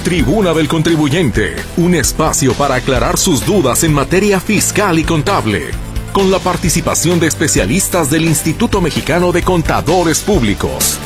Tribuna del Contribuyente, un espacio para aclarar sus dudas en materia fiscal y contable, con la participación de especialistas del Instituto Mexicano de Contadores Públicos.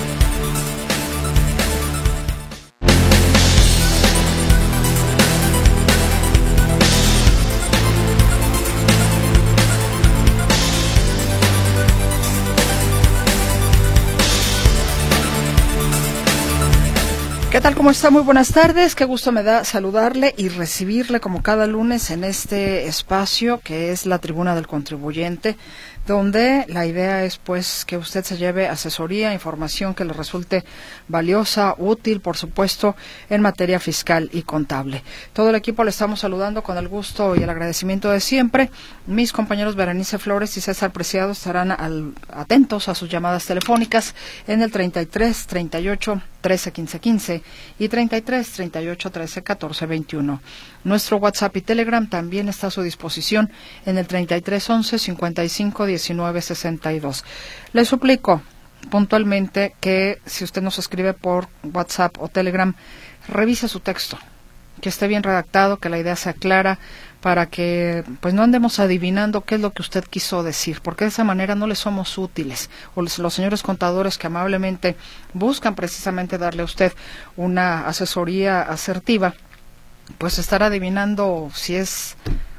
¿Qué tal? ¿Cómo está? Muy buenas tardes. Qué gusto me da saludarle y recibirle como cada lunes en este espacio que es la Tribuna del Contribuyente, donde la idea es pues que usted se lleve asesoría, información que le resulte valiosa, útil, por supuesto, en materia fiscal y contable. Todo el equipo le estamos saludando con el gusto y el agradecimiento de siempre. Mis compañeros Berenice Flores y César Preciado estarán atentos a sus llamadas telefónicas en el 33 38 13 15 15 y 33 38 13 14 21. Nuestro WhatsApp y Telegram también está a su disposición en el 33 11 55 19 62. Le suplico puntualmente que si usted nos escribe por WhatsApp o Telegram, revise su texto, que esté bien redactado, que la idea sea clara, para que pues no andemos adivinando qué es lo que usted quiso decir, porque de esa manera no le somos útiles. O los señores contadores que amablemente buscan precisamente darle a usted una asesoría asertiva, pues estar adivinando si es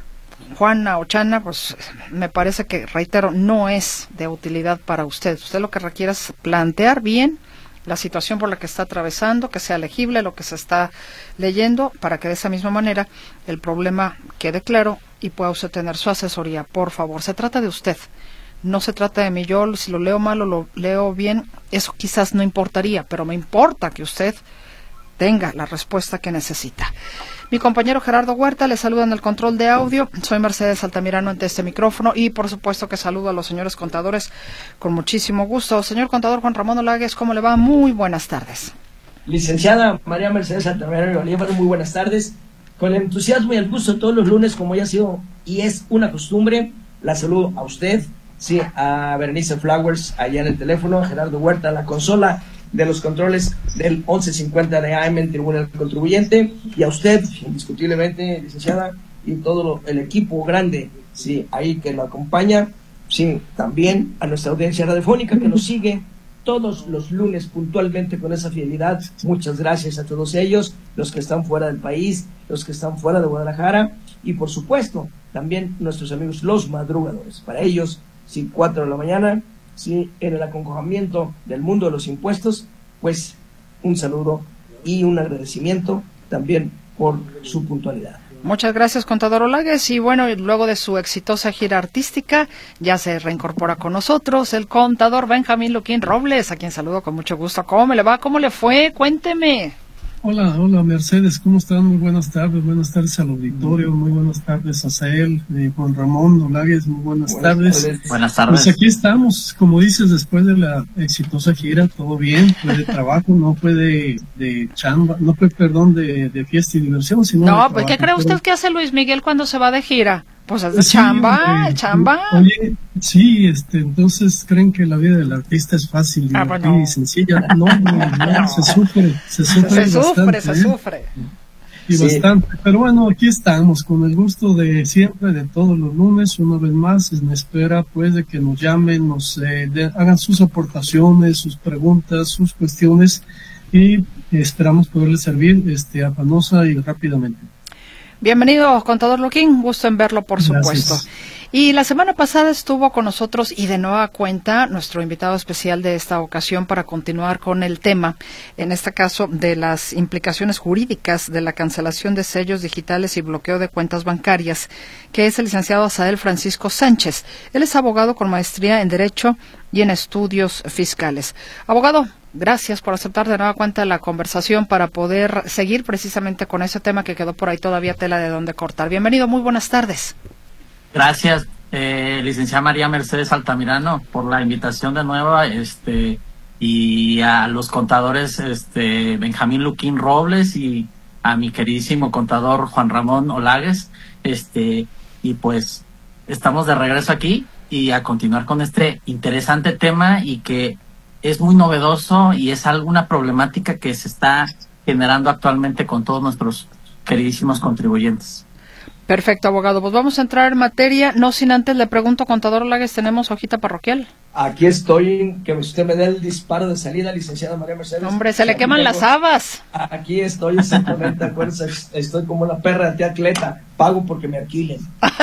Juana o Chana, pues me parece que, reitero, no es de utilidad para usted. Usted lo que requiere es plantear bien la situación por la que está atravesando, que sea legible lo que se está leyendo, para que de esa misma manera el problema quede claro y pueda usted tener su asesoría. Por favor, se trata de usted, no se trata de mí. Yo, si lo leo mal o lo leo bien, eso quizás no importaría, pero me importa que usted tenga la respuesta que necesita. Mi compañero Gerardo Huerta le saluda en el control de audio. Soy Mercedes Altamirano ante este micrófono y por supuesto que saludo a los señores contadores con muchísimo gusto. Señor contador Juan Ramón Olagues, ¿cómo le va? Muy buenas tardes. Licenciada María Mercedes Altamirano, muy buenas tardes. Con el entusiasmo y el gusto todos los lunes, como ya ha sido y es una costumbre, la saludo a usted, sí, a Berenice Flowers allá en el teléfono, a Gerardo Huerta en la consola de los controles del 1150 de AM en Tribuna del Contribuyente, y a usted, indiscutiblemente, licenciada, y todo el equipo grande, sí, ahí que lo acompaña, sí, también a nuestra audiencia radiofónica que nos sigue todos los lunes puntualmente con esa fidelidad. Muchas gracias a todos ellos, los que están fuera del país, los que están fuera de Guadalajara, y por supuesto, también nuestros amigos los madrugadores. Para ellos, sí, 4 de la mañana, sí, en el acongojamiento del mundo de los impuestos, pues un saludo y un agradecimiento también por su puntualidad. Muchas gracias, contador Olagues. Y bueno, luego de su exitosa gira artística, ya se reincorpora con nosotros el contador Benjamín Luquín Robles, a quien saludo con mucho gusto. ¿Cómo le va? ¿Cómo le fue? Cuénteme. Hola Mercedes, ¿cómo están? Muy buenas tardes al auditorio, muy buenas tardes a Sael, Juan Ramón Olagues, muy buenas tardes. Buenas tardes. Pues aquí estamos, como dices, después de la exitosa gira, todo bien, fue de trabajo, no fue de chamba, no fue, perdón, de fiesta y diversión, sino no, de pues trabajo. ¿qué cree usted que hace Luis Miguel cuando se va de gira? Pues es de Sí, chamba. Oye, sí, entonces creen que la vida del artista es fácil y sencilla. No, se sufre bastante. Y sí, bastante, pero bueno, aquí estamos con el gusto de siempre, de todos los lunes, una vez más, en espera pues de que nos llamen, hagan sus aportaciones, sus preguntas, sus cuestiones, y esperamos poderles servir afanosa y rápidamente. Bienvenido, contador Luquín, gusto en verlo, por supuesto. Gracias. Y la semana pasada estuvo con nosotros y de nueva cuenta nuestro invitado especial de esta ocasión para continuar con el tema, en este caso de las implicaciones jurídicas de la cancelación de sellos digitales y bloqueo de cuentas bancarias, que es el licenciado Asael Francisco Sánchez. Él es abogado con maestría en Derecho y en Estudios Fiscales. Abogado, gracias por aceptar de nueva cuenta la conversación para poder seguir precisamente con ese tema que quedó por ahí todavía tela de dónde cortar. Bienvenido, muy buenas tardes. Gracias, licenciada María Mercedes Altamirano, por la invitación de nuevo, y a los contadores Benjamín Luquín Robles y a mi queridísimo contador Juan Ramón Olagues, y pues estamos de regreso aquí y a continuar con este interesante tema, y que es muy novedoso y es alguna problemática que se está generando actualmente con todos nuestros queridísimos contribuyentes. Perfecto, abogado. Pues vamos a entrar en materia, no sin antes le pregunto, contador Olagues, ¿tenemos hojita parroquial? Aquí estoy, que usted me dé el disparo de salida, licenciada María Mercedes. Hombre, se le queman las habas. Aquí estoy, exactamente, acuérdense, estoy como la perra de tía Cleta, pago porque me alquilen.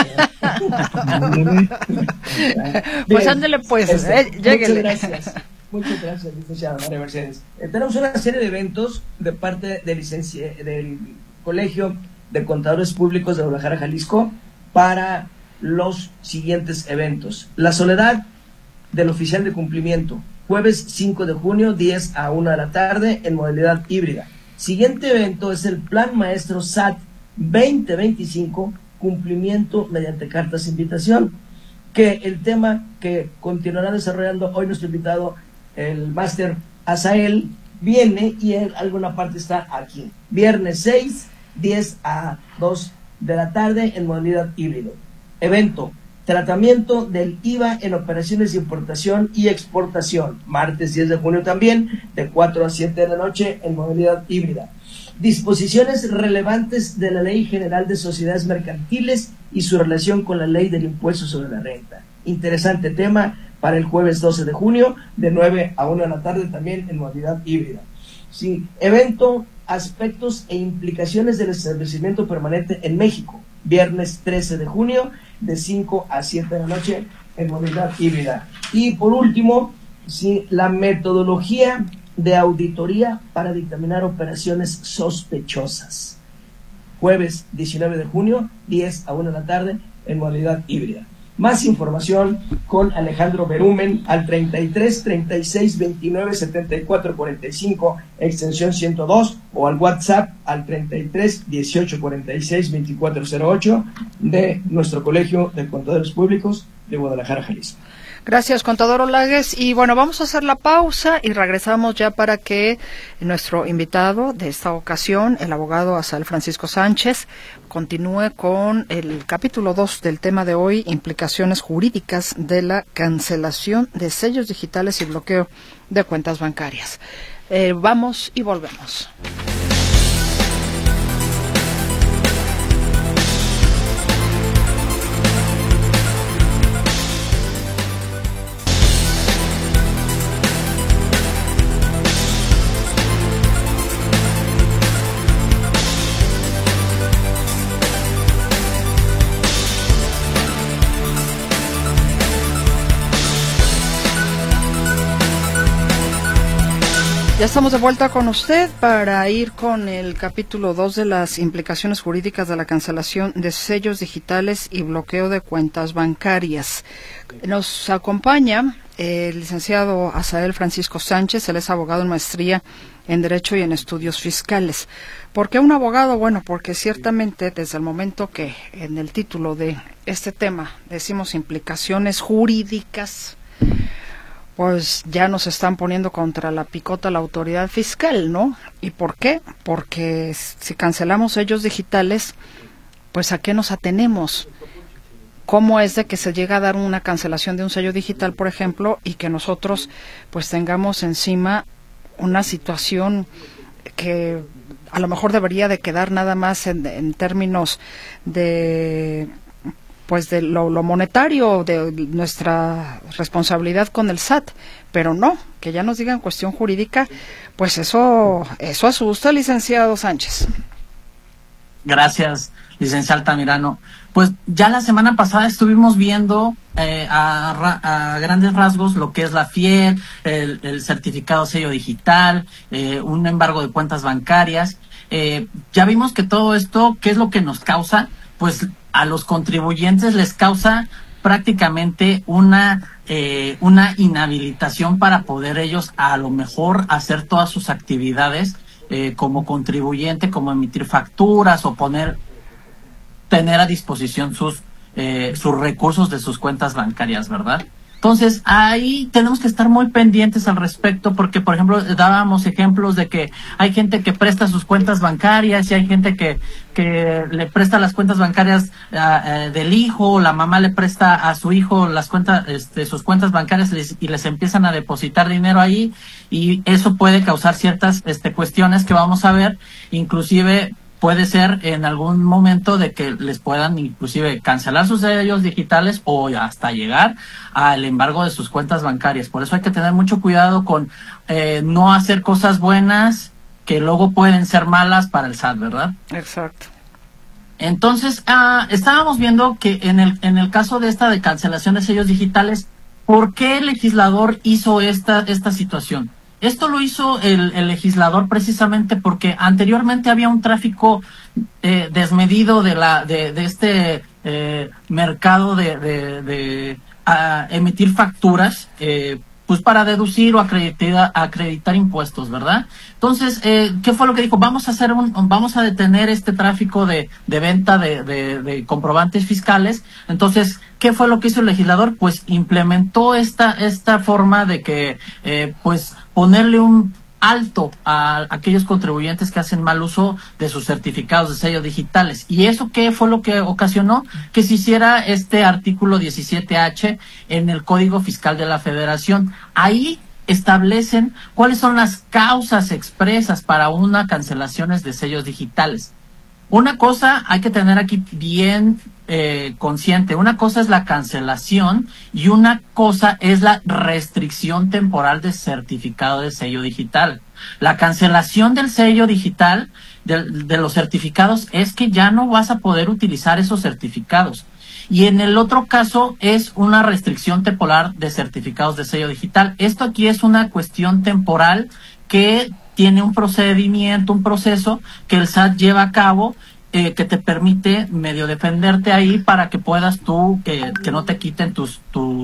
Pues ándele pues, lléguele. Muchas gracias, licenciada María Mercedes. Tenemos una serie de eventos de parte del Colegio de Contadores Públicos de Guadalajara, Jalisco, para los siguientes eventos. La soledad del oficial de cumplimiento, jueves 5 de junio, 10 a 1 de la tarde, en modalidad híbrida. Siguiente evento es el Plan Maestro SAT 2025, cumplimiento mediante cartas de invitación, que el tema que continuará desarrollando hoy nuestro invitado, el máster Asael, viene y en alguna parte está aquí. Viernes 6, 10 a 2 de la tarde en modalidad híbrido. Evento, tratamiento del IVA en operaciones de importación y exportación. Martes 10 de junio también, de 4 a 7 de la noche en modalidad híbrida. Disposiciones relevantes de la Ley General de Sociedades Mercantiles y su relación con la Ley del Impuesto sobre la Renta. Interesante tema para el jueves 12 de junio, de 9 a 1 de la tarde también en modalidad híbrida. Sí, evento, aspectos e implicaciones del establecimiento permanente en México, viernes 13 de junio, de 5 a 7 de la noche en modalidad híbrida. Y por último, sí, la metodología de auditoría para dictaminar operaciones sospechosas, jueves 19 de junio, 10 a 1 de la tarde en modalidad híbrida. Más información con Alejandro Berumen al 33 36 29 74 45 extensión 102 o al WhatsApp al 33 18 46 24 08 de nuestro Colegio de Contadores Públicos de Guadalajara, Jalisco. Gracias, contador Olagues. Y bueno, vamos a hacer la pausa y regresamos ya para que nuestro invitado de esta ocasión, el abogado Asael Francisco Sánchez, continúe con el capítulo 2 del tema de hoy, implicaciones jurídicas de la cancelación de sellos digitales y bloqueo de cuentas bancarias. Vamos y volvemos. Ya estamos de vuelta con usted para ir con el capítulo 2 de las implicaciones jurídicas de la cancelación de sellos digitales y bloqueo de cuentas bancarias. Nos acompaña el licenciado Asael Francisco Sánchez, él es abogado en maestría en Derecho y en Estudios Fiscales. ¿Por qué un abogado? Bueno, porque ciertamente desde el momento que en el título de este tema decimos implicaciones jurídicas, pues ya nos están poniendo contra la picota la autoridad fiscal, ¿no? ¿Y por qué? Porque si cancelamos sellos digitales, pues ¿a qué nos atenemos? ¿Cómo es de que se llega a dar una cancelación de un sello digital, por ejemplo, y que nosotros pues tengamos encima una situación que a lo mejor debería de quedar nada más en términos de pues de lo monetario, de nuestra responsabilidad con el SAT, pero no, que ya nos digan cuestión jurídica, pues eso asusta, licenciado Sánchez. Gracias, licenciado Altamirano. Pues ya la semana pasada estuvimos viendo a grandes rasgos lo que es la FIER, el certificado sello digital, un embargo de cuentas bancarias. Ya vimos que todo esto, ¿qué es lo que nos causa? Pues a los contribuyentes les causa prácticamente una inhabilitación para poder ellos a lo mejor hacer todas sus actividades como contribuyente, como emitir facturas o tener a disposición sus recursos de sus cuentas bancarias, ¿verdad? Entonces, ahí tenemos que estar muy pendientes al respecto, porque, por ejemplo, dábamos ejemplos de que hay gente que presta sus cuentas bancarias y hay gente que le presta las cuentas bancarias del hijo, la mamá le presta a su hijo las cuentas, sus cuentas bancarias y les empiezan a depositar dinero ahí, y eso puede causar ciertas cuestiones que vamos a ver, inclusive puede ser en algún momento de que les puedan inclusive cancelar sus sellos digitales o hasta llegar al embargo de sus cuentas bancarias. Por eso hay que tener mucho cuidado con no hacer cosas buenas que luego pueden ser malas para el SAT, ¿verdad? Exacto. Entonces, estábamos viendo que en el caso de esta de cancelación de sellos digitales, ¿por qué el legislador hizo esta situación? Esto lo hizo el legislador precisamente porque anteriormente había un tráfico desmedido de este mercado de emitir facturas, pues para deducir o acreditar impuestos, ¿verdad? Entonces, ¿qué fue lo que dijo? Vamos a detener este tráfico de venta de comprobantes fiscales. Entonces, ¿qué fue lo que hizo el legislador? Pues implementó esta forma de que, pues, ponerle un alto a aquellos contribuyentes que hacen mal uso de sus certificados de sellos digitales. ¿Y eso qué fue lo que ocasionó? Que se hiciera este artículo 17H en el Código Fiscal de la Federación. Ahí establecen cuáles son las causas expresas para una cancelación de sellos digitales. Una cosa hay que tener aquí bien consciente. Una cosa es la cancelación y una cosa es la restricción temporal de certificado de sello digital. La cancelación del sello digital de los certificados es que ya no vas a poder utilizar esos certificados. Y en el otro caso es una restricción temporal de certificados de sello digital. Esto aquí es una cuestión temporal que tiene un procedimiento, un proceso que el SAT lleva a cabo, que te permite medio defenderte ahí para que puedas tú, que no te quiten tus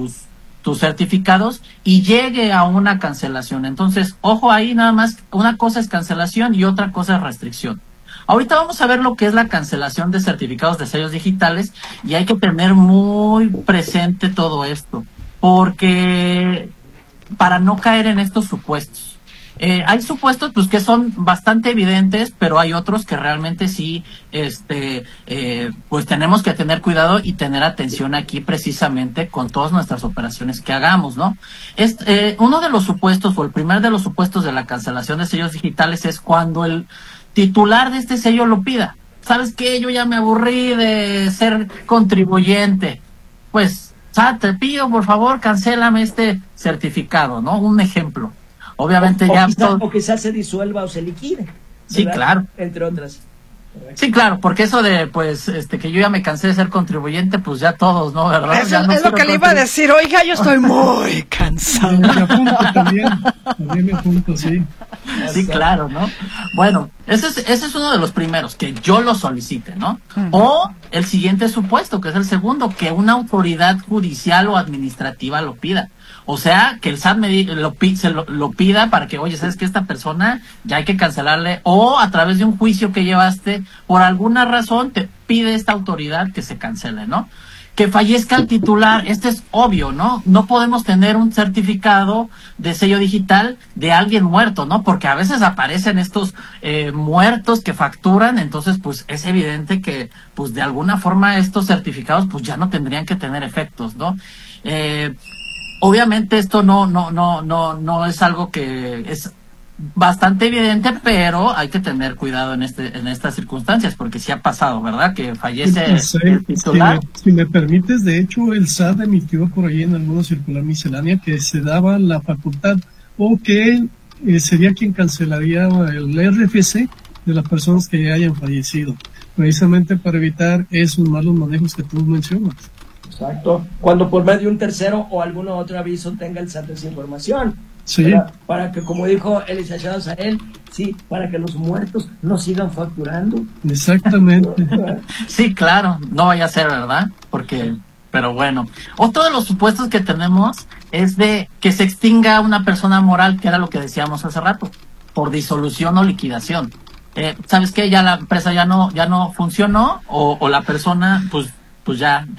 certificados y llegue a una cancelación. Entonces, ojo ahí, nada más, una cosa es cancelación y otra cosa es restricción. Ahorita vamos a ver lo que es la cancelación de certificados de sellos digitales y hay que tener muy presente todo esto, porque para no caer en estos supuestos. Hay supuestos pues que son bastante evidentes, pero hay otros que realmente sí, pues tenemos que tener cuidado y tener atención aquí precisamente con todas nuestras operaciones que hagamos, ¿no? Uno de los supuestos, o el primer de los supuestos de la cancelación de sellos digitales es cuando el titular de este sello lo pida. ¿Sabes qué? Yo ya me aburrí de ser contribuyente. Pues, te pido, por favor, cancélame este certificado, ¿no? Un ejemplo. Obviamente o quizás se disuelva o se liquide. Sí, claro. Entre otras. Sí, claro, porque eso de, pues, que yo ya me cansé de ser contribuyente, pues ya todos, ¿no? ¿Verdad? Eso no es lo que le iba a decir. Oiga, yo estoy muy cansado. Me apunto también me apunto, sí. Sí, claro, ¿no? Bueno, ese es uno de los primeros, que yo lo solicite, ¿no? O el siguiente supuesto, que es el segundo, que una autoridad judicial o administrativa lo pida. O sea, que el SAT lo pida para que, oye, ¿sabes qué? Esta persona ya hay que cancelarle, o a través de un juicio que llevaste, por alguna razón te pide esta autoridad que se cancele, ¿no? Que fallezca el titular, es obvio, ¿no? No podemos tener un certificado de sello digital de alguien muerto, ¿no? Porque a veces aparecen estos muertos que facturan, entonces pues es evidente que pues de alguna forma estos certificados pues ya no tendrían que tener efectos, ¿no? Obviamente esto no es algo que es bastante evidente, pero hay que tener cuidado en estas circunstancias, porque sí ha pasado, ¿verdad? Que fallece el titular. Si me permites, de hecho, el SAT emitió por ahí en alguna circular miscelánea que se daba la facultad, o que sería quien cancelaría el RFC de las personas que hayan fallecido, precisamente para evitar esos malos manejos que tú mencionas. Exacto. Cuando por medio de un tercero o algún otro aviso tenga el SAT esa información. Sí. Para que, como dijo el licenciado Sael, sí, para que los muertos no sigan facturando. Exactamente. Sí, claro, no vaya a ser, ¿verdad? Pero bueno. Otro de los supuestos que tenemos es de que se extinga una persona moral, que era lo que decíamos hace rato, por disolución o liquidación. ¿Sabes qué? Ya la empresa ya no funcionó, o la persona, pues ya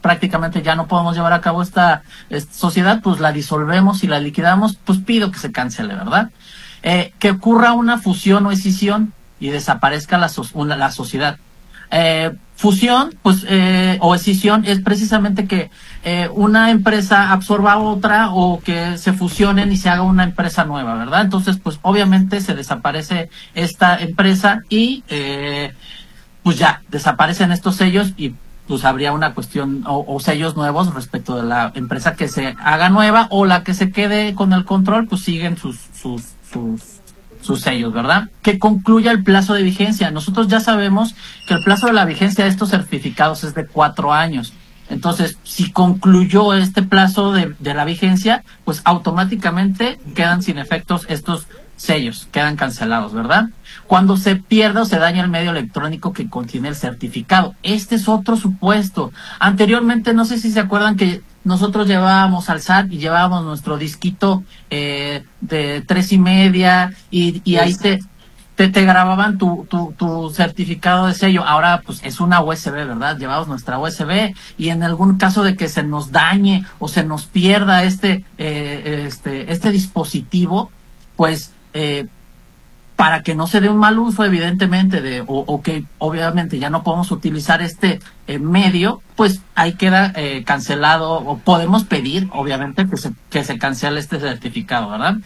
prácticamente ya no podemos llevar a cabo esta sociedad, pues la disolvemos y la liquidamos, pues pido que se cancele, ¿verdad? Que ocurra una fusión o escisión y desaparezca la sociedad. Fusión, pues, o escisión es precisamente que una empresa absorba a otra o que se fusionen y se haga una empresa nueva, ¿verdad? Entonces, pues, obviamente se desaparece esta empresa y, pues ya, desaparecen estos sellos y pues habría una cuestión o sellos nuevos respecto de la empresa que se haga nueva, o la que se quede con el control, pues siguen sus sellos, ¿verdad? Que concluya el plazo de vigencia. Nosotros ya sabemos que el plazo de la vigencia de estos certificados es de 4 años. Entonces, si concluyó este plazo de la vigencia, pues automáticamente quedan sin efectos estos sellos, quedan cancelados, ¿verdad? Cuando se pierda o se daña el medio electrónico que contiene el certificado. Este es otro supuesto. Anteriormente, no sé si se acuerdan que nosotros llevábamos al SAT y llevábamos nuestro disquito de 3.5 y ahí te grababan tu certificado de sello. Ahora pues es una USB, ¿verdad? Llevamos nuestra USB y en algún caso de que se nos dañe o se nos pierda este dispositivo, pues para que no se dé un mal uso, evidentemente, o que obviamente ya no podemos utilizar este medio, pues ahí queda cancelado, o podemos pedir, obviamente, que se cancele este certificado, ¿verdad?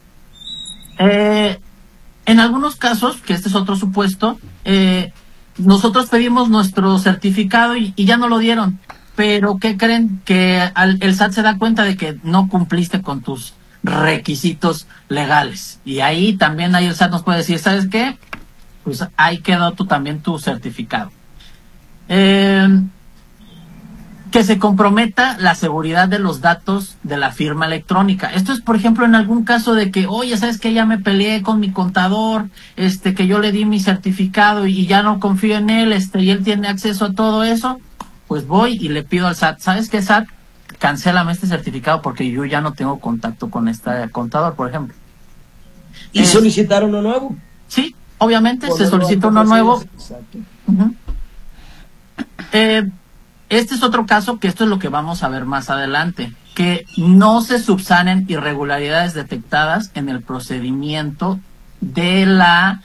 En algunos casos, que este es otro supuesto, nosotros pedimos nuestro certificado y ya no lo dieron, pero ¿qué creen? Que el SAT se da cuenta de que no cumpliste con tus requisitos legales, y ahí también el SAT nos puede decir, ¿sabes qué? Pues ahí quedó también tu certificado. Que se comprometa la seguridad de los datos de la firma electrónica. Esto es, por ejemplo, en algún caso de que, oye, ¿sabes qué? Ya me peleé con mi contador, que yo le di mi certificado y ya no confío en él, y él tiene acceso a todo eso, pues voy y le pido al SAT, ¿sabes qué, SAT? Cancélame este certificado porque yo ya no tengo contacto con este contador, por ejemplo. ¿Y solicitar uno nuevo? Sí, obviamente se solicita uno nuevo. Exacto. Uh-huh. Este es otro caso, que esto es lo que vamos a ver más adelante, que no se subsanen irregularidades detectadas en el procedimiento de la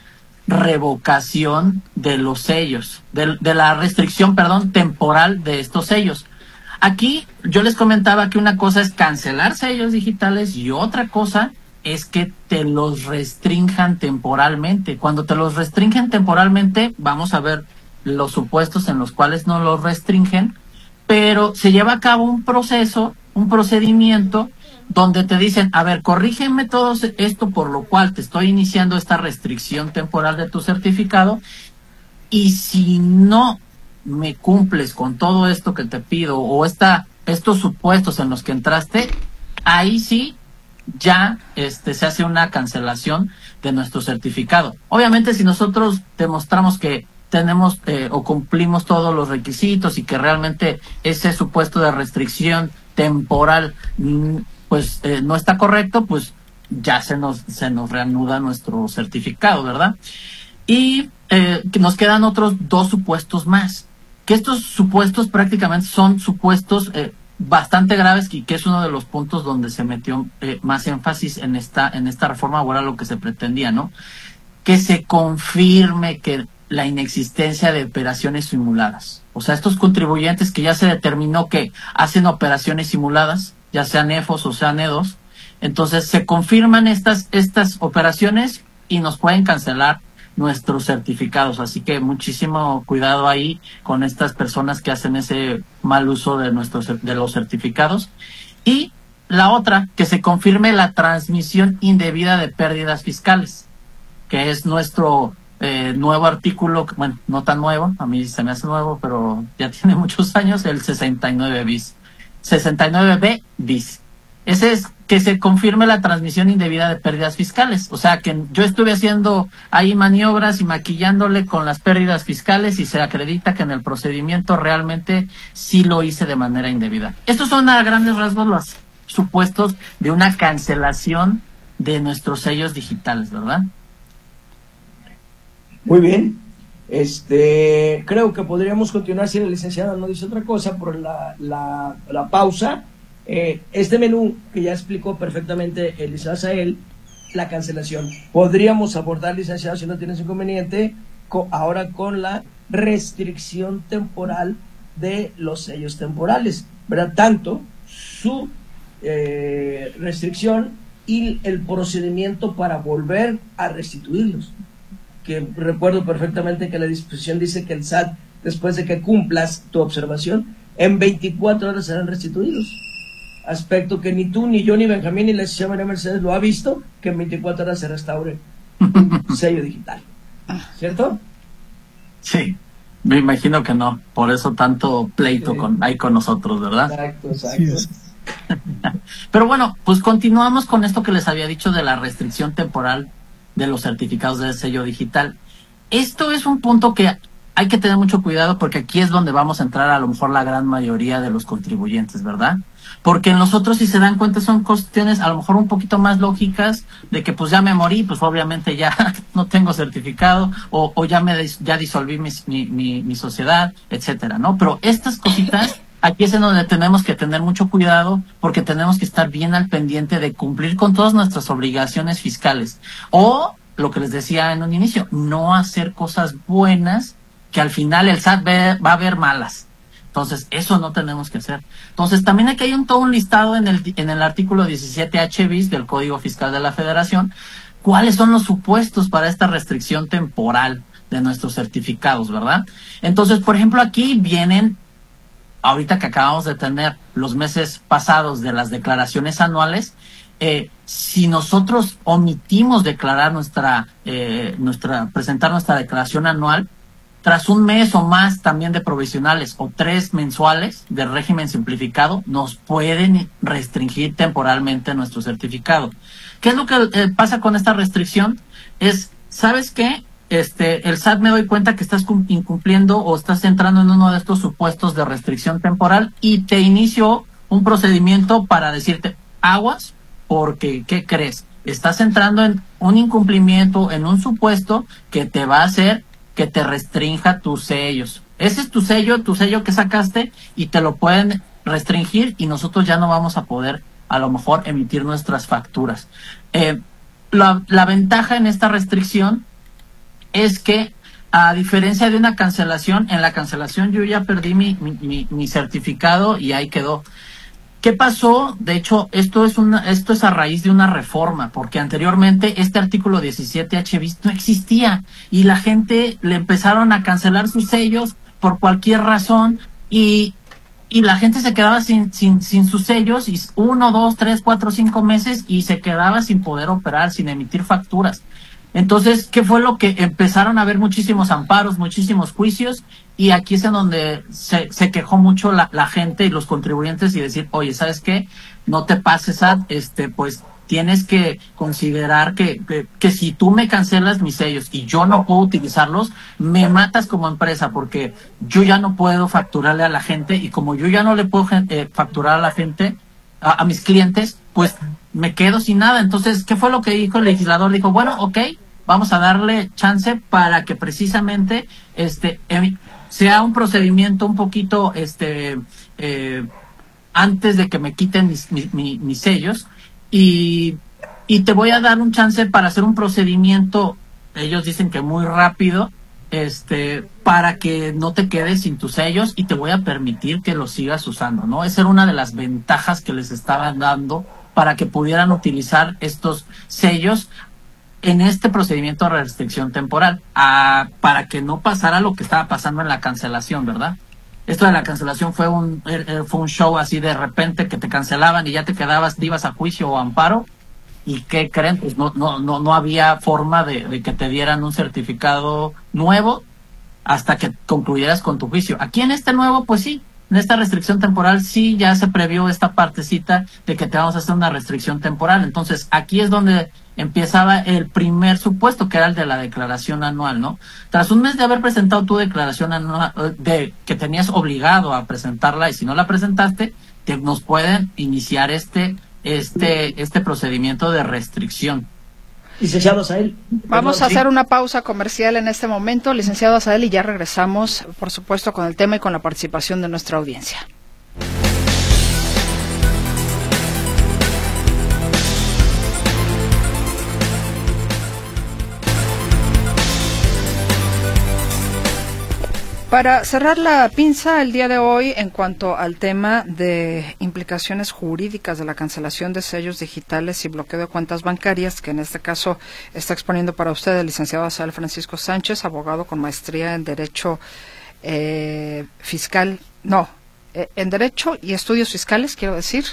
revocación de los sellos, de la restricción, temporal de estos sellos. Aquí yo les comentaba que una cosa es cancelar sellos digitales y otra cosa es que te los restrinjan temporalmente. Cuando te los restringen temporalmente, vamos a ver los supuestos en los cuales no los restringen, pero se lleva a cabo un procedimiento donde te dicen, a ver, corrígeme todo esto por lo cual te estoy iniciando esta restricción temporal de tu certificado, y si no me cumples con todo esto que te pido o estos supuestos en los que entraste, ahí sí ya se hace una cancelación de nuestro certificado. Obviamente, si nosotros demostramos que tenemos o cumplimos todos los requisitos y que realmente ese supuesto de restricción temporal pues no está correcto, pues ya se nos reanuda nuestro certificado, ¿verdad? Y que nos quedan otros 2 supuestos más, que estos supuestos prácticamente son supuestos bastante graves, y que es uno de los puntos donde se metió más énfasis en esta reforma, o era lo que se pretendía, ¿no? Que se confirme que la inexistencia de operaciones simuladas. O sea, estos contribuyentes que ya se determinó que hacen operaciones simuladas, ya sean EFOS o sean EDOS, entonces se confirman estas operaciones y nos pueden cancelar nuestros certificados. Así que muchísimo cuidado ahí con estas personas que hacen ese mal uso de los certificados. Y la otra, que se confirme la transmisión indebida de pérdidas fiscales, que es nuestro nuevo artículo, bueno, no tan nuevo, a mí se me hace nuevo, pero ya tiene muchos años, el 69 bis. 69B bis. Ese es que se confirme la transmisión indebida de pérdidas fiscales. O sea, que yo estuve haciendo ahí maniobras y maquillándole con las pérdidas fiscales y se acredita que en el procedimiento realmente sí lo hice de manera indebida. Estos son a grandes rasgos los supuestos de una cancelación de nuestros sellos digitales, ¿verdad? Muy bien. Creo que podríamos continuar, si la licenciada no dice otra cosa, por la pausa. Este menú que ya explicó perfectamente el licenciado Asael, la cancelación. Podríamos abordar, licenciado, si no tienes inconveniente, ahora con la restricción temporal de los sellos temporales, ¿verdad? Tanto su restricción y el procedimiento para volver a restituirlos. Que recuerdo perfectamente que la disposición dice que el SAT, después de que cumplas tu observación, en 24 horas serán restituidos. Aspecto que ni tú, ni yo, ni Benjamín, ni la licenciada María Mercedes lo ha visto, que en 24 horas se restaure un sello digital. ¿Cierto? Sí, me imagino que no. Por eso tanto pleito hay con nosotros, ¿verdad? Exacto. Sí. Pero bueno, pues continuamos con esto que les había dicho de la restricción temporal de los certificados de sello digital. Esto es un punto que hay que tener mucho cuidado, porque aquí es donde vamos a entrar a lo mejor la gran mayoría de los contribuyentes, ¿verdad? Porque en los otros, si se dan cuenta, son cuestiones a lo mejor un poquito más lógicas, de que pues ya me morí, pues obviamente ya no tengo certificado, o ya disolví mi sociedad, etcétera, ¿no? Pero estas cositas, aquí es en donde tenemos que tener mucho cuidado, porque tenemos que estar bien al pendiente de cumplir con todas nuestras obligaciones fiscales. O, lo que les decía en un inicio, no hacer cosas buenas que al final el SAT va a ver malas. Entonces, eso no tenemos que hacer. Entonces, también aquí hay todo un listado en el artículo 17H bis del Código Fiscal de la Federación, cuáles son los supuestos para esta restricción temporal de nuestros certificados, ¿verdad? Entonces, por ejemplo, aquí vienen, ahorita que acabamos de tener los meses pasados de las declaraciones anuales, si nosotros omitimos declarar presentar nuestra declaración anual, tras un mes o más también de provisionales o 3 mensuales de régimen simplificado, nos pueden restringir temporalmente nuestro certificado. ¿Qué es lo que pasa con esta restricción? ¿Sabes qué? El SAT me doy cuenta que estás incumpliendo o estás entrando en uno de estos supuestos de restricción temporal y te inicio un procedimiento para decirte aguas, porque ¿qué crees? Estás entrando en un incumplimiento, en un supuesto que te va a hacer que te restrinja tus sellos. Ese es tu sello que sacaste, y te lo pueden restringir y nosotros ya no vamos a poder a lo mejor emitir nuestras facturas. La ventaja en esta restricción es que, a diferencia de una cancelación, en la cancelación yo ya perdí mi certificado y ahí quedó. ¿Qué pasó? De hecho, esto es a raíz de una reforma, porque anteriormente este artículo 17H bis no existía y la gente le empezaron a cancelar sus sellos por cualquier razón y la gente se quedaba sin sus sellos, y 1, 2, 3, 4, 5 meses, y se quedaba sin poder operar, sin emitir facturas. Entonces, ¿qué fue lo que empezaron a haber? Muchísimos amparos, muchísimos juicios, y aquí es en donde se quejó mucho la gente y los contribuyentes, y decir, oye, ¿sabes qué? No te pases, SAT, pues tienes que considerar que si tú me cancelas mis sellos y yo no puedo utilizarlos, me matas como empresa, porque yo ya no puedo facturarle a la gente, y como yo ya no le puedo facturar a la gente, a mis clientes, pues me quedo sin nada. Entonces, ¿qué fue lo que dijo el legislador? Dijo, bueno, ok, vamos a darle chance para que precisamente sea un procedimiento un poquito antes de que me quiten mis sellos, y te voy a dar un chance para hacer un procedimiento, ellos dicen que muy rápido, para que no te quedes sin tus sellos, y te voy a permitir que los sigas usando, ¿no? Esa era una de las ventajas que les estaban dando para que pudieran utilizar estos sellos en este procedimiento de restricción temporal, para que no pasara lo que estaba pasando en la cancelación, ¿verdad? Esto de la cancelación fue un show así de repente, que te cancelaban y ya te ibas a juicio o amparo. ¿Y qué creen? Pues no había forma de que te dieran un certificado nuevo hasta que concluyeras con tu juicio. Aquí en este nuevo, pues sí, en esta restricción temporal sí ya se previó esta partecita de que te vamos a hacer una restricción temporal. Entonces, aquí es donde empezaba el primer supuesto, que era el de la declaración anual, ¿no? Tras un mes de haber presentado tu declaración anual, que tenías obligado a presentarla, y si no la presentaste, nos pueden iniciar este procedimiento de restricción. Licenciado Asael. Vamos a hacer una pausa comercial en este momento, licenciado Asael, y ya regresamos, por supuesto, con el tema y con la participación de nuestra audiencia. Para cerrar la pinza el día de hoy en cuanto al tema de implicaciones jurídicas de la cancelación de sellos digitales y bloqueo de cuentas bancarias, que en este caso está exponiendo para usted el licenciado Asael Francisco Sánchez, abogado con maestría en Derecho en Derecho y Estudios Fiscales, quiero decir.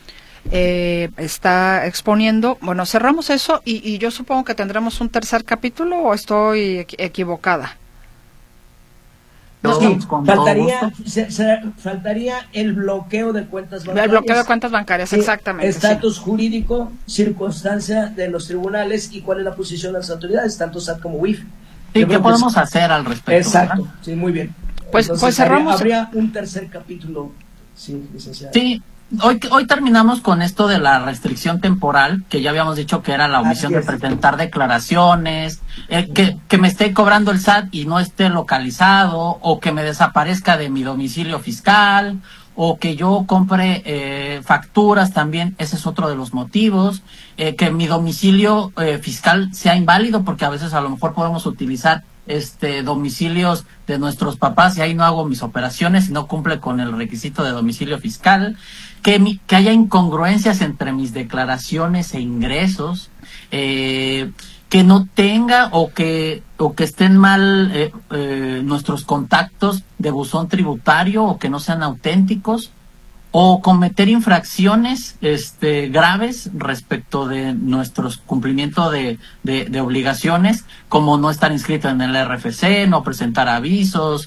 Está exponiendo, bueno, cerramos eso y yo supongo que tendremos un tercer capítulo, ¿o estoy equivocada? Sí, faltaría el bloqueo de cuentas bancarias. El bloqueo de cuentas bancarias, exactamente. Estatus jurídico, circunstancia de los tribunales y cuál es la posición de las autoridades, tanto SAT como WIF. Sí, ¿qué podemos hacer al respecto? Exacto, ¿verdad? Sí, muy bien. Pues cerramos. Habría un tercer capítulo, sí, licenciado. Sí. Hoy terminamos con esto de la restricción temporal, que ya habíamos dicho que era la omisión de presentar declaraciones, que me esté cobrando el SAT y no esté localizado, o que me desaparezca de mi domicilio fiscal, o que yo compre facturas también, ese es otro de los motivos, que mi domicilio fiscal sea inválido, porque a veces a lo mejor podemos utilizar domicilios de nuestros papás y ahí no hago mis operaciones y no cumple con el requisito de domicilio fiscal, que haya incongruencias entre mis declaraciones e ingresos, que no tenga o que estén mal nuestros contactos de buzón tributario o que no sean auténticos, o cometer infracciones graves respecto de nuestros cumplimiento de obligaciones, como no estar inscrito en el RFC, no presentar avisos,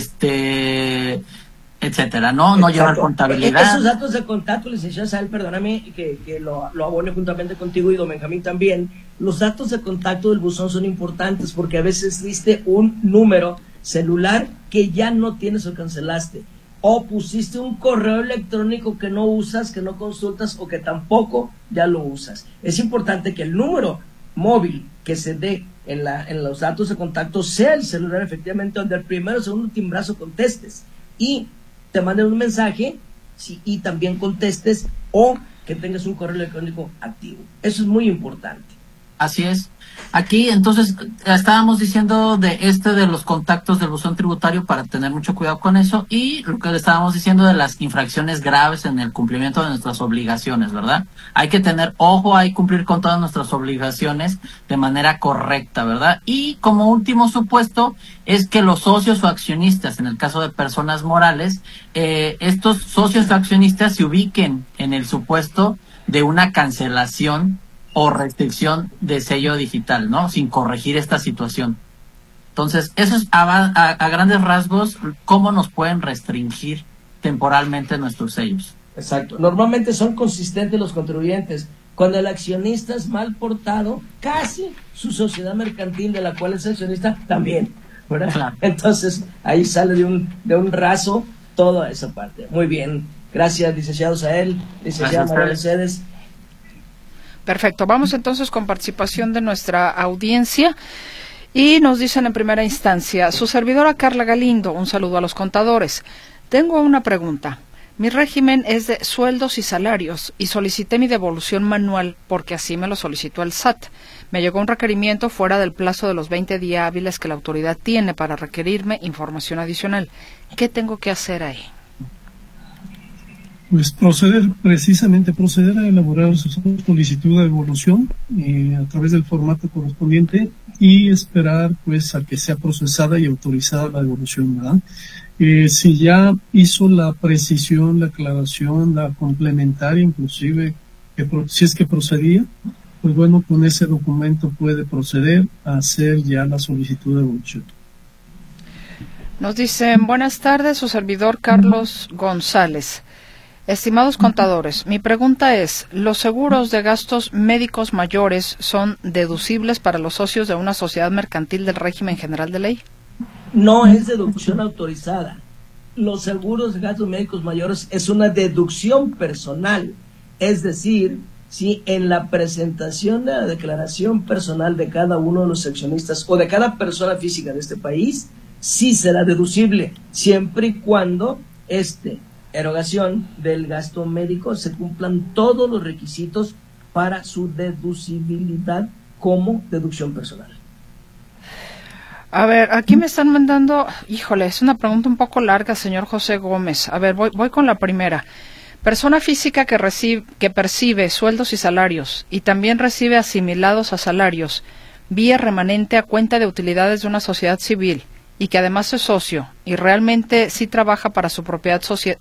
etcétera, no llevar contabilidad. Esos datos de contacto, licenciado Asael, perdóname que lo abone juntamente contigo y don Benjamín también. Los datos de contacto del buzón son importantes porque a veces diste un número celular que ya no tienes o cancelaste, o pusiste un correo electrónico que no usas, que no consultas o que tampoco ya lo usas. Es importante que el número móvil que se dé en los datos de contacto sea el celular efectivamente donde el primero o segundo timbrazo contestes y te manden un mensaje, sí, y también contestes, o que tengas un correo electrónico activo. Eso es muy importante. Así es. Aquí, entonces, estábamos diciendo de los contactos del buzón tributario para tener mucho cuidado con eso, y lo que le estábamos diciendo de las infracciones graves en el cumplimiento de nuestras obligaciones, ¿verdad? Hay que tener ojo, hay que cumplir con todas nuestras obligaciones de manera correcta, ¿verdad? Y como último supuesto es que los socios o accionistas, en el caso de personas morales, estos socios o accionistas se ubiquen en el supuesto de una cancelación o restricción de sello digital, ¿no? Sin corregir esta situación. Entonces, eso es a grandes rasgos cómo nos pueden restringir temporalmente nuestros sellos. Exacto. Normalmente son consistentes los contribuyentes. Cuando el accionista es mal portado, casi su sociedad mercantil de la cual es accionista también, ¿verdad? Claro. Entonces, ahí sale de un raso toda esa parte. Muy bien. Gracias, licenciado Asael, licenciada María Mercedes. Perfecto, vamos entonces con participación de nuestra audiencia y nos dicen en primera instancia, su servidora Carla Galindo, un saludo a los contadores. Tengo una pregunta. Mi régimen es de sueldos y salarios y solicité mi devolución manual porque así me lo solicitó el SAT. Me llegó un requerimiento fuera del plazo de los 20 días hábiles que la autoridad tiene para requerirme información adicional. ¿Qué tengo que hacer ahí? Pues proceder a elaborar su solicitud de devolución a través del formato correspondiente y esperar pues a que sea procesada y autorizada la devolución, ¿verdad? Si ya hizo la precisión, la aclaración, la complementaria inclusive, si es que procedía, pues bueno, con ese documento puede proceder a hacer ya la solicitud de devolución. Nos dicen, buenas tardes, su servidor Carlos González. Estimados contadores, mi pregunta es, ¿los seguros de gastos médicos mayores son deducibles para los socios de una sociedad mercantil del régimen general de ley? No es deducción autorizada. Los seguros de gastos médicos mayores es una deducción personal. Es decir, ¿sí? En la presentación de la declaración personal de cada uno de los accionistas o de cada persona física de este país, sí será deducible, siempre y cuando erogación del gasto médico se cumplan todos los requisitos para su deducibilidad como deducción personal. A ver, aquí me están mandando, híjole, es una pregunta un poco larga, señor José Gómez. A ver, voy con la primera. Persona física que percibe sueldos y salarios y también recibe asimilados a salarios vía remanente a cuenta de utilidades de una sociedad civil y que además es socio y realmente sí trabaja para su propia sociedad,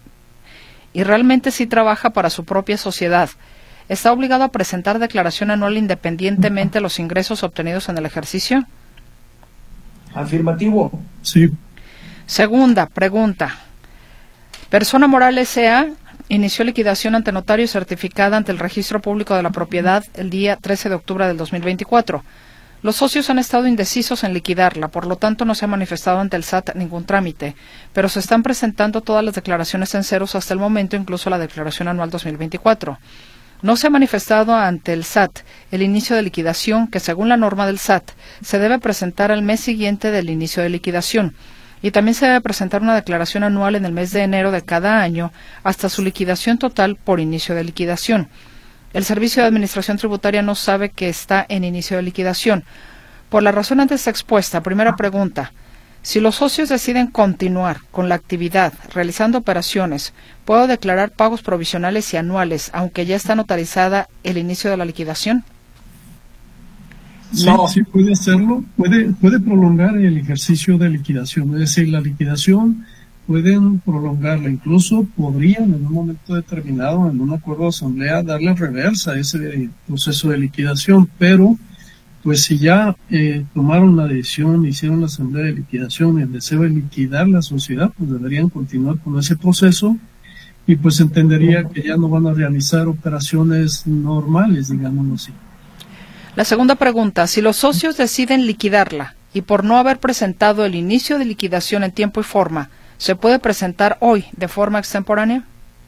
¿está obligado a presentar declaración anual independientemente de los ingresos obtenidos en el ejercicio? Afirmativo. Sí. Segunda pregunta. Persona moral S.A. inició liquidación ante notario certificada ante el Registro Público de la Propiedad el día 13 de octubre del 2024. Los socios han estado indecisos en liquidarla, por lo tanto no se ha manifestado ante el SAT ningún trámite, pero se están presentando todas las declaraciones en ceros hasta el momento, incluso la declaración anual 2024. No se ha manifestado ante el SAT el inicio de liquidación, que según la norma del SAT se debe presentar al mes siguiente del inicio de liquidación. Y también se debe presentar una declaración anual en el mes de enero de cada año hasta su liquidación total por inicio de liquidación. El Servicio de Administración Tributaria no sabe que está en inicio de liquidación. Por la razón antes expuesta, primera pregunta, si los socios deciden continuar con la actividad realizando operaciones, ¿puedo declarar pagos provisionales y anuales aunque ya está notarizada el inicio de la liquidación? Sí, no. Sí puede hacerlo, puede prolongar el ejercicio de liquidación, es decir, la liquidación pueden prolongarla, incluso podrían en un momento determinado en un acuerdo de asamblea darle reversa a ese proceso de liquidación, pero pues si ya tomaron la decisión, hicieron la asamblea de liquidación, el deseo de liquidar la sociedad, pues deberían continuar con ese proceso y pues entendería que ya no van a realizar operaciones normales, digámoslo así. La segunda pregunta, si los socios deciden liquidarla y por no haber presentado el inicio de liquidación en tiempo y forma, ¿se puede presentar hoy de forma extemporánea?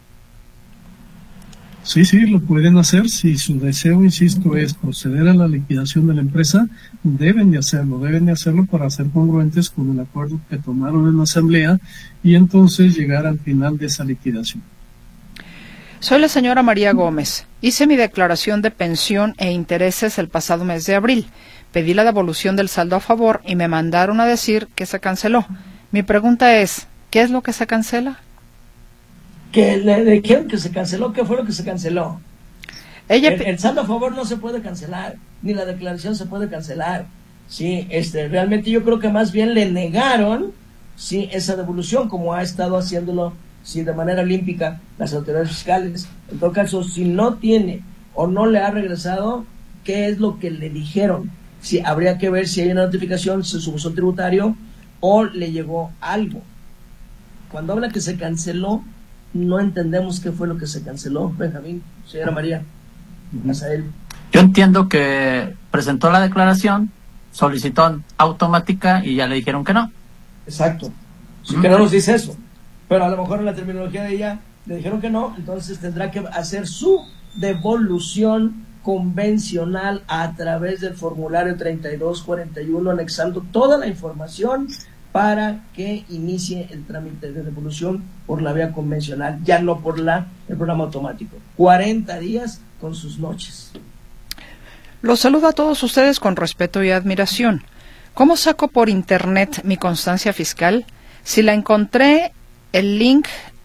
Sí, lo pueden hacer. Si su deseo, insisto, es proceder a la liquidación de la empresa, deben de hacerlo para ser congruentes con el acuerdo que tomaron en la asamblea y entonces llegar al final de esa liquidación. Soy la señora María Gómez. Hice mi declaración de pensión e intereses el pasado mes de abril. Pedí la devolución del saldo a favor y me mandaron a decir que se canceló. Mi pregunta es, ¿qué es lo que se cancela? ¿Que le dijeron que se canceló? ¿Qué fue lo que se canceló? El saldo a favor no se puede cancelar, ni la declaración se puede cancelar. Sí, realmente yo creo que más bien le negaron, sí, esa devolución, como ha estado haciéndolo, sí, de manera olímpica las autoridades fiscales. En todo caso, si no tiene o no le ha regresado, ¿qué es lo que le dijeron? Sí, habría que ver si hay una notificación, su buzón tributario, o le llegó algo. Cuando habla que se canceló, no entendemos qué fue lo que se canceló, Benjamín, señora María. Azael. Yo entiendo que presentó la declaración, solicitó automática y ya le dijeron que no. Exacto. Sí, que no nos dice eso, pero a lo mejor en la terminología de ella le dijeron que no, entonces tendrá que hacer su devolución convencional a través del formulario 3241, anexando toda la información para que inicie el trámite de devolución por la vía convencional, ya no por el programa automático. 40 días con sus noches. Los saludo a todos ustedes con respeto y admiración. ¿Cómo saco por internet mi constancia fiscal? Si la encontré el link,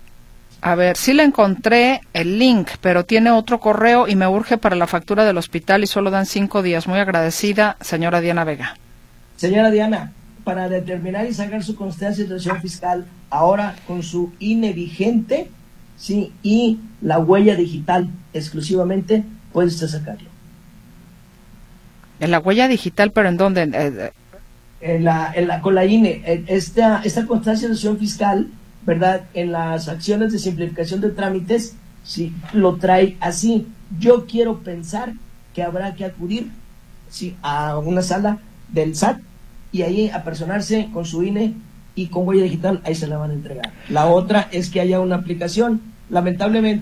pero tiene otro correo y me urge para la factura del hospital y solo dan 5 días. Muy agradecida, señora Diana Vega. Señora Diana, para determinar y sacar su constancia de situación fiscal, ahora con su INE vigente, sí, y la huella digital exclusivamente, puede usted sacarlo. ¿En la huella digital, pero en dónde? Con la INE, esta constancia de situación fiscal, ¿verdad? En las acciones de simplificación de trámites, sí, lo trae así. Yo quiero pensar que habrá que acudir, sí, a una sala del SAT y ahí apersonarse con su INE y con huella digital, ahí se la van a entregar. La otra es que haya una aplicación. Lamentablemente,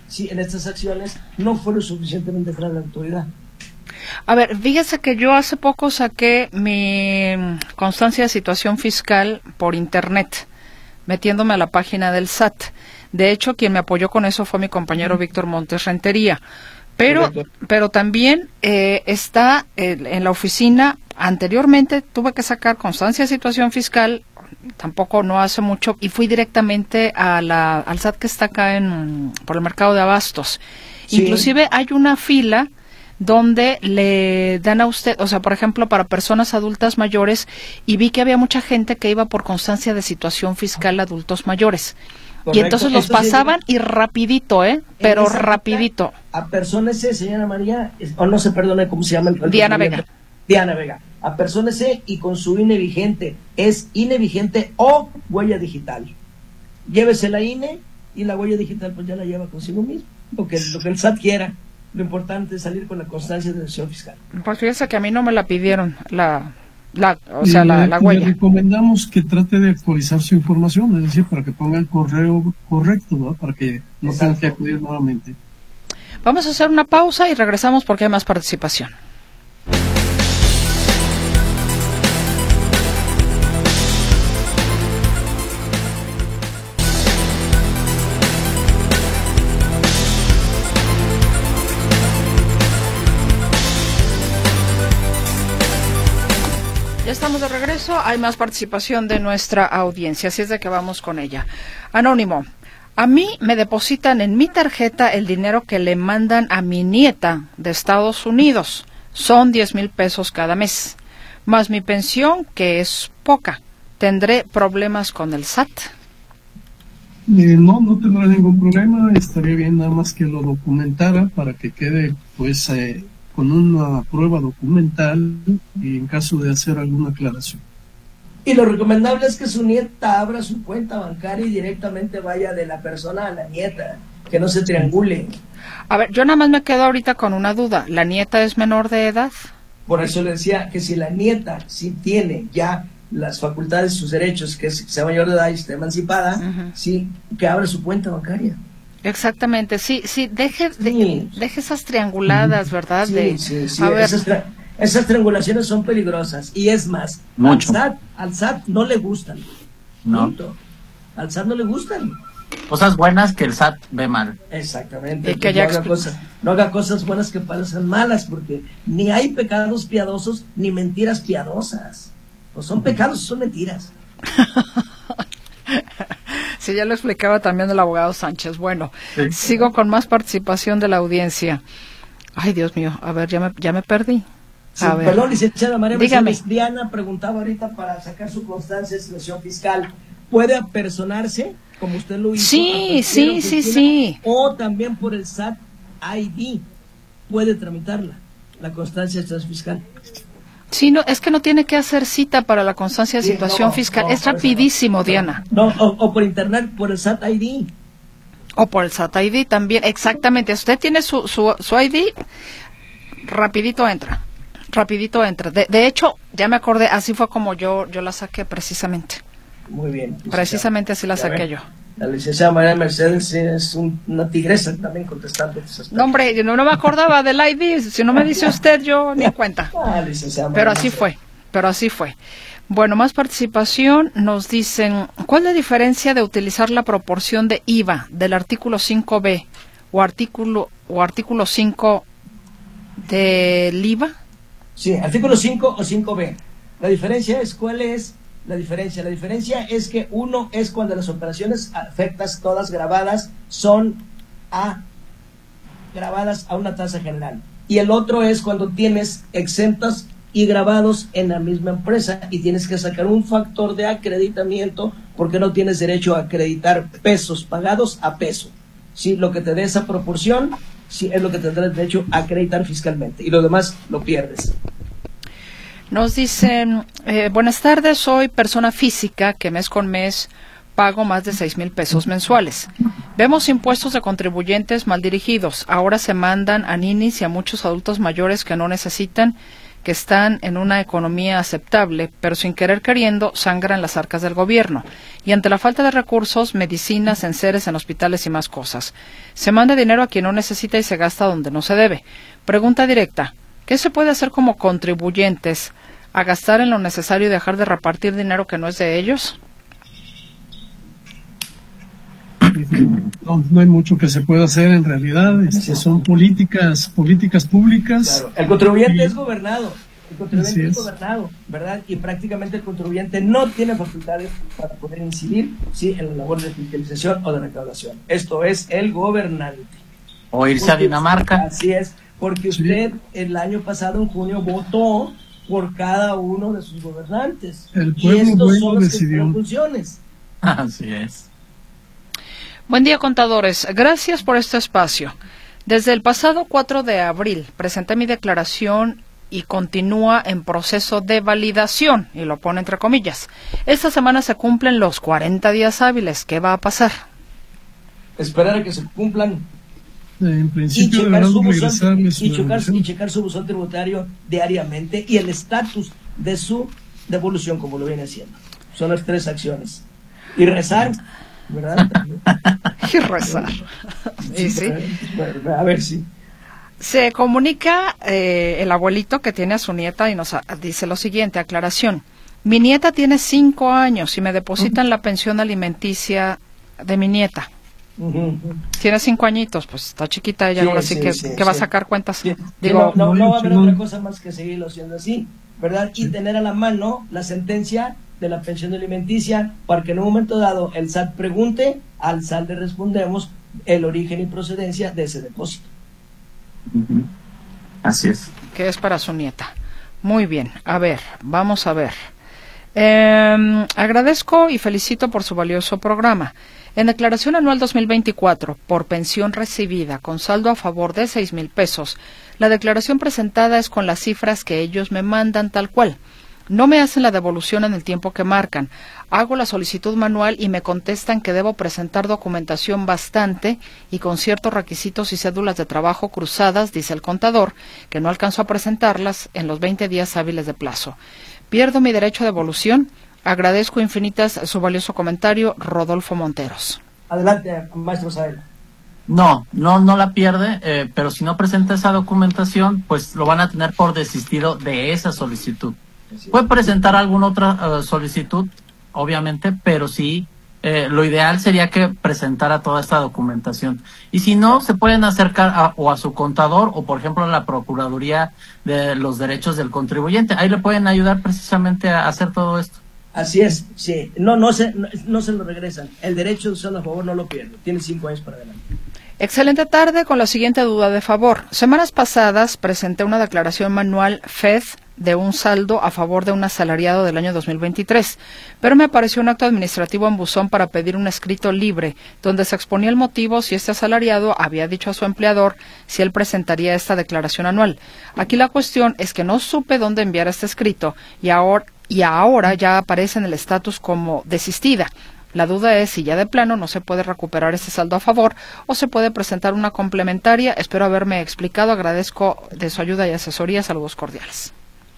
si en estas acciones no fue lo suficientemente clara la autoridad. A ver, fíjese que yo hace poco saqué mi constancia de situación fiscal por internet, metiéndome a la página del SAT. De hecho, quien me apoyó con eso fue mi compañero Víctor Montes Rentería. Pero también está en la oficina. Anteriormente tuve que sacar constancia de situación fiscal, tampoco no hace mucho, y fui directamente al SAT que está acá por el mercado de Abastos. Sí. Inclusive hay una fila donde le dan a usted, o sea, por ejemplo, para personas adultas mayores, y vi que había mucha gente que iba por constancia de situación fiscal adultos mayores. Correcto. Y entonces los pasaban y rapidito, pero rapidito. A personas C, señora María, o no se perdone cómo se llama el Diana Vega. Diana Vega. A personas C y con su INE vigente, es INE vigente o huella digital. Llévese la INE y la huella digital pues ya la lleva consigo mismo, lo que el SAT quiera. Lo importante es salir con la constancia de decisión fiscal. Pues fíjese que a mí no me la pidieron, la huella. Le recomendamos que trate de actualizar su información, es decir, para que ponga el correo correcto, ¿no? Para que no tenga que acudir nuevamente. Vamos a hacer una pausa y regresamos porque hay más participación. Ya estamos de regreso, hay más participación de nuestra audiencia, así es de que vamos con ella. Anónimo, a mí me depositan en mi tarjeta el dinero que le mandan a mi nieta de Estados Unidos. Son 10,000 pesos cada mes, más mi pensión, que es poca. ¿Tendré problemas con el SAT? No tendrá ningún problema, estaría bien nada más que lo documentara para que quede, pues, con una prueba documental y en caso de hacer alguna aclaración. Y lo recomendable es que su nieta abra su cuenta bancaria y directamente vaya de la persona a la nieta, que no se triangule. A ver, yo nada más me quedo ahorita con una duda. ¿La nieta es menor de edad? Por eso le decía que si la nieta sí tiene ya las facultades, sus derechos, que sea mayor de edad y esté emancipada, sí, que abra su cuenta bancaria. Exactamente, sí, deje esas trianguladas, ¿verdad? Sí. A ver. Esas triangulaciones son peligrosas, y es más, al SAT no le gustan. No. Punto. Al SAT no le gustan. Cosas buenas que el SAT ve mal. Exactamente. Que no haga cosas buenas que parecen malas, porque ni hay pecados piadosos ni mentiras piadosas. O son pecados o son mentiras. Sí, ya lo explicaba también el abogado Sánchez. Bueno, sí. Sigo con más participación de la audiencia. Ay, Dios mío, a ver, ya me perdí. A ver. Perdón, licenciada María Dígame. Diana preguntaba ahorita para sacar su constancia de situación fiscal. ¿Puede apersonarse, como usted lo hizo? Sí. O también por el SAT ID puede tramitarla, la constancia de situación fiscal. Sí, no, es que no tiene que hacer cita para la constancia de situación fiscal. Es rapidísimo, Diana. No, o por internet, por el SAT ID. O por el SAT ID también, exactamente. Usted tiene su ID, rapidito entra. De hecho, ya me acordé, así fue como yo la saqué precisamente. Muy bien. Precisamente así la saqué yo. La licenciada María Mercedes es una tigresa también contestando. No, hombre, yo no me acordaba del ID. Si no me dice usted, yo ni cuenta. Pero así fue. Bueno, más participación. Nos dicen, ¿cuál es la diferencia de utilizar la proporción de IVA del artículo 5B o artículo 5 del IVA? Sí, artículo 5 o 5B. La diferencia es, ¿cuál es la diferencia? La diferencia es que uno es cuando las operaciones afectas, todas grabadas, son grabadas a una tasa general. Y el otro es cuando tienes exentos y grabados en la misma empresa y tienes que sacar un factor de acreditamiento porque no tienes derecho a acreditar pesos pagados a peso. Sí, lo que te dé esa proporción, sí, es lo que tendrás derecho a acreditar fiscalmente y lo demás lo pierdes. Nos dicen, buenas tardes, soy persona física que mes con mes pago más de 6,000 pesos mensuales. Vemos impuestos de contribuyentes mal dirigidos. Ahora se mandan a ninis y a muchos adultos mayores que no necesitan, que están en una economía aceptable, pero sin querer queriendo sangran las arcas del gobierno. Y ante la falta de recursos, medicinas, enseres en hospitales y más cosas. Se manda dinero a quien no necesita y se gasta donde no se debe. Pregunta directa, ¿qué se puede hacer como contribuyentes a gastar en lo necesario y dejar de repartir dinero que no es de ellos? No hay mucho que se pueda hacer en realidad. Son políticas públicas. Claro. El contribuyente es gobernado. El contribuyente es gobernado, ¿verdad? Y prácticamente el contribuyente no tiene facultades para poder incidir, ¿sí?, en la labor de fiscalización o de recaudación. Esto es el gobernante. O irse a Dinamarca. Así es, porque usted el año pasado, en junio, votó por cada uno de sus gobernantes. El pueblo y estos son los decidió. Que tienen funciones. Así es. Buen día, contadores. Gracias por este espacio. Desde el pasado 4 de abril presenté mi declaración y continúa en proceso de validación, y lo pone entre comillas. Esta semana se cumplen los 40 días hábiles. ¿Qué va a pasar? Esperar a que se cumplan. En principio deberán regresarles y checar su buzón tributario diariamente y el estatus de su devolución, como lo viene haciendo. Son las 3 acciones. Y rezar, ¿verdad? Y rezar. Sí. A ver si. Se comunica el abuelito que tiene a su nieta y nos dice lo siguiente, aclaración. Mi nieta tiene 5 años y me depositan la pensión alimenticia de mi nieta. Tiene 5 añitos, pues está chiquita ella, ahora sí que va a sacar cuentas. Digo, no va a haber otra cosa más que seguirlo haciendo así, ¿verdad? Y tener a la mano la sentencia de la pensión alimenticia para que en un momento dado el SAT pregunte, al SAT le respondemos el origen y procedencia de ese depósito. Así es. Que es para su nieta. Muy bien, a ver, vamos a ver. Agradezco y felicito por su valioso programa. En declaración anual 2024, por pensión recibida con saldo a favor de 6,000 pesos, la declaración presentada es con las cifras que ellos me mandan tal cual. No me hacen la devolución en el tiempo que marcan. Hago la solicitud manual y me contestan que debo presentar documentación bastante y con ciertos requisitos y cédulas de trabajo cruzadas, dice el contador, que no alcanzó a presentarlas en los 20 días hábiles de plazo. ¿Pierdo mi derecho a devolución? Agradezco infinitas su valioso comentario, Rodolfo Monteros. Adelante, maestro Sael. No la pierde, pero si no presenta esa documentación, pues lo van a tener por desistido de esa solicitud. Puede presentar alguna otra solicitud, obviamente, pero sí, lo ideal sería que presentara toda esta documentación. Y si no, se pueden acercar a su contador o, por ejemplo, a la Procuraduría de los Derechos del Contribuyente. Ahí le pueden ayudar precisamente a hacer todo esto. Así es, sí. No se lo regresan. El derecho de usar a favor no lo pierde. Tiene 5 años para adelante. Excelente tarde con la siguiente duda de favor. Semanas pasadas presenté una declaración manual FED de un saldo a favor de un asalariado del año 2023, pero me apareció un acto administrativo en buzón para pedir un escrito libre, donde se exponía el motivo si este asalariado había dicho a su empleador si él presentaría esta declaración anual. Aquí la cuestión es que no supe dónde enviar este escrito y ahora ya aparece en el estatus como desistida. La duda es si ya de plano no se puede recuperar este saldo a favor o se puede presentar una complementaria. Espero haberme explicado. Agradezco de su ayuda y asesoría. Saludos cordiales.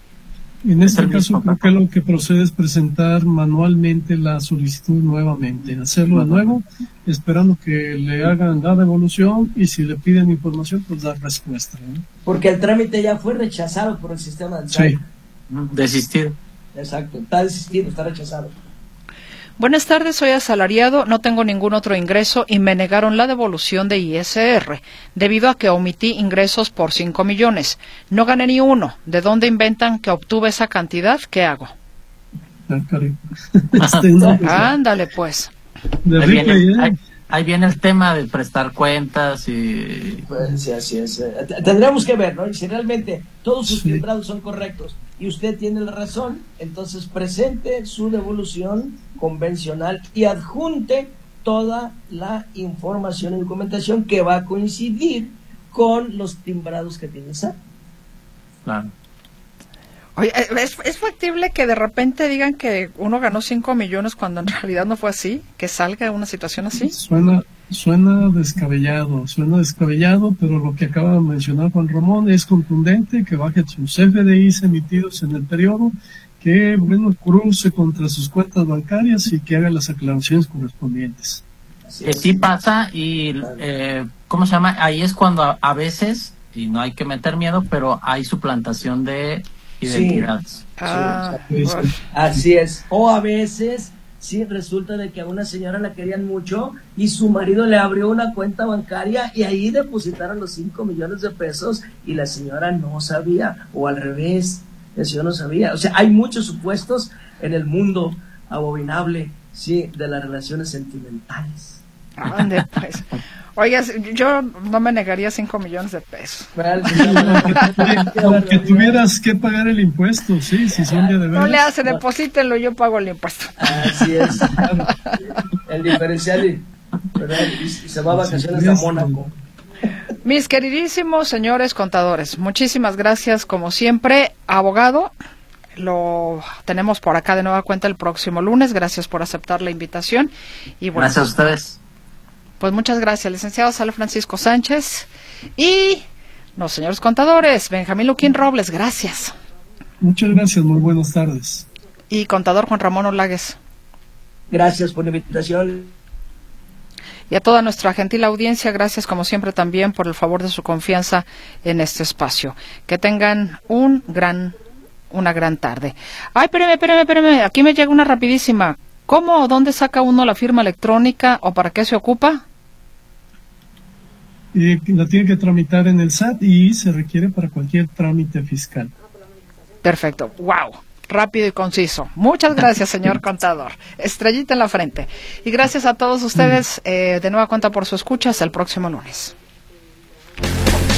En este caso, creo que lo que procede es presentar manualmente la solicitud nuevamente, hacerlo de nuevo, esperando que le hagan la devolución y si le piden información, pues dar respuesta, ¿no? Porque el trámite ya fue rechazado por el sistema del SAT. Sí. Desistido. Exacto, está desistido, está rechazado. Buenas tardes, soy asalariado, no tengo ningún otro ingreso y me negaron la devolución de ISR debido a que omití ingresos por 5 millones. No gané ni uno. ¿De dónde inventan que obtuve esa cantidad? ¿Qué hago? Ándale, pues. Ahí viene el tema de prestar cuentas y... Pues sí, así es. Tendríamos que ver, ¿no? Y si realmente todos sus filtrados son correctos y usted tiene la razón, entonces presente su devolución convencional y adjunte toda la información y documentación que va a coincidir con los timbrados que tiene SAT. Claro. Oye, ¿es factible que de repente digan que uno ganó 5 millones cuando en realidad no fue así? ¿Que salga una situación así? Suena descabellado, pero lo que acaba de mencionar Juan Ramón es contundente, que baje sus FDIs emitidos en el periodo, que bueno, cruce contra sus cuentas bancarias y que haga las aclaraciones correspondientes. Sí pasa y, ¿cómo se llama? Ahí es cuando a veces, y no hay que meter miedo, pero hay suplantación de identidades. Sí. Así es. O a veces, sí, resulta de que a una señora la querían mucho y su marido le abrió una cuenta bancaria y ahí depositaron los 5 millones de pesos y la señora no sabía, o al revés, el señor no sabía. O sea, hay muchos supuestos en el mundo abominable, sí, de las relaciones sentimentales. ¿Dónde, pues? Oiga, yo no me negaría 5 millones de pesos. Aunque tuvieras que pagar el impuesto, sí, si son de veras. No le hace, deposítenlo, yo pago el impuesto. Así es. El diferencial y se va a vacaciones a Mónaco. Mis queridísimos señores contadores, muchísimas gracias como siempre. Abogado, lo tenemos por acá de nueva cuenta el próximo lunes. Gracias por aceptar la invitación. Y bueno, gracias a ustedes. Pues muchas gracias, licenciado Sale Francisco Sánchez. Y los señores contadores, Benjamín Luquín Robles, gracias. Muchas gracias, muy buenas tardes. Y contador Juan Ramón Olagues. Gracias por la invitación. Y a toda nuestra gentil audiencia, gracias como siempre también por el favor de su confianza en este espacio. Que tengan una gran tarde. Ay, espérame, aquí me llega una rapidísima. ¿Cómo o dónde saca uno la firma electrónica o para qué se ocupa? La tiene que tramitar en el SAT y se requiere para cualquier trámite fiscal. Perfecto, wow, rápido y conciso. Muchas gracias, señor contador. Estrellita en la frente. Y gracias a todos ustedes de nueva cuenta por su escucha. Hasta el próximo lunes.